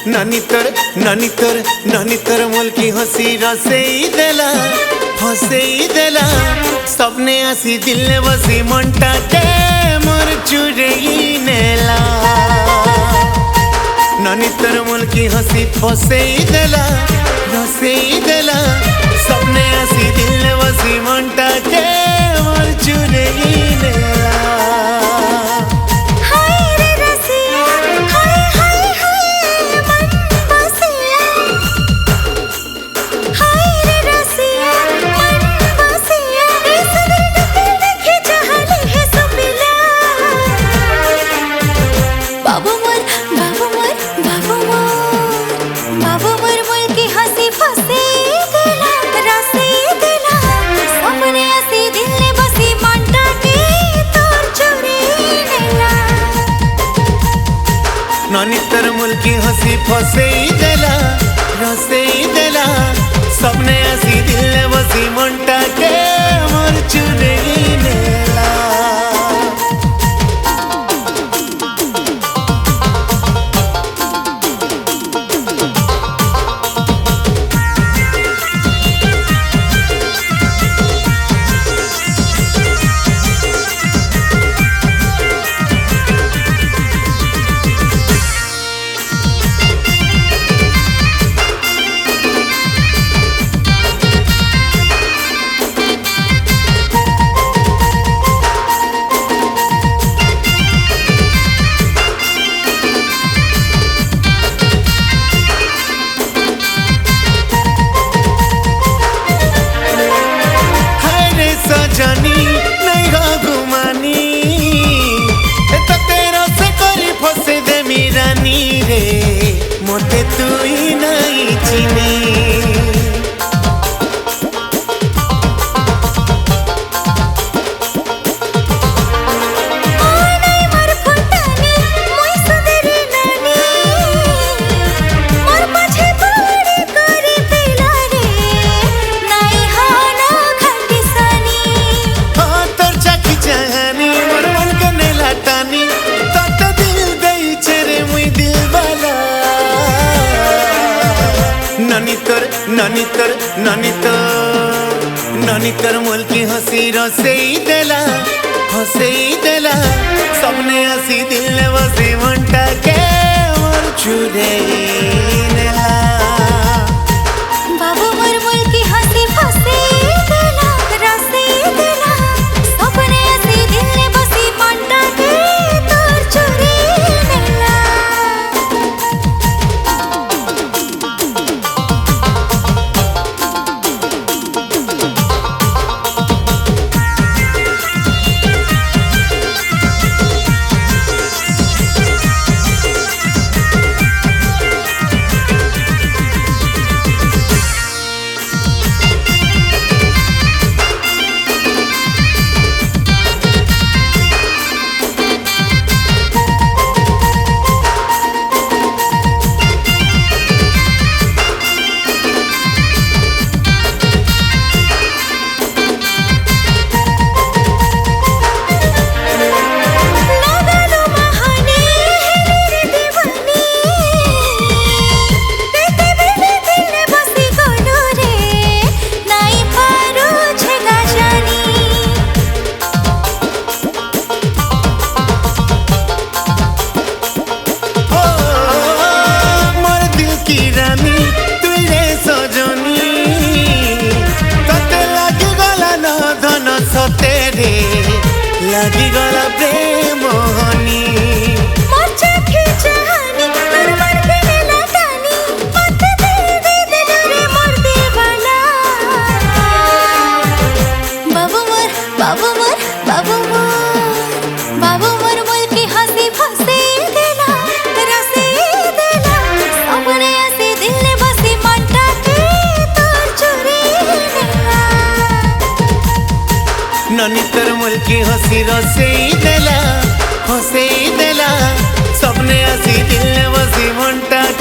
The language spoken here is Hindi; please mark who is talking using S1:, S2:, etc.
S1: नानी तर मुल्की हसी हसेई देला सपने आसी दिल बसी मनटा के मोर चुरेई नेला नानी तर मुल्की हसी हसेई देला सपने आसी दिल बसी मनटा के मोर चुरेई नेला नानी तर मुल्की हसी फसेई देला सपने आसी दिल बसी मनटा के मोर चुरेई नेला जानी नहीं हो घुमानी तो तेरा से कोरी फसे दे मीरानी रे मोते तू ही नहीं चीनी नानी तर मुल्की हसी रसेई देला सपने आसी दिल बसी मनटा के मोर चुरेई नेला
S2: बाबू मोर मुल्की हसी फसेई देला रसेई देला सपने आसी दिल बसी मनटा के तोर चुरेई नेला
S1: लगी गला प्रेम हनी
S2: मोचे खींचे हनी तोर मन के नेला तानी मत दे रे मोर दीवाना बाबू मोर मुल्की हसी फसेई देला रसेई देला सपने आसी दिल बसी मनटा के तोर चुरेई नेला
S1: नानी तर मुल्की हसी रसेई देला सपने आसी दिल बसी मनटा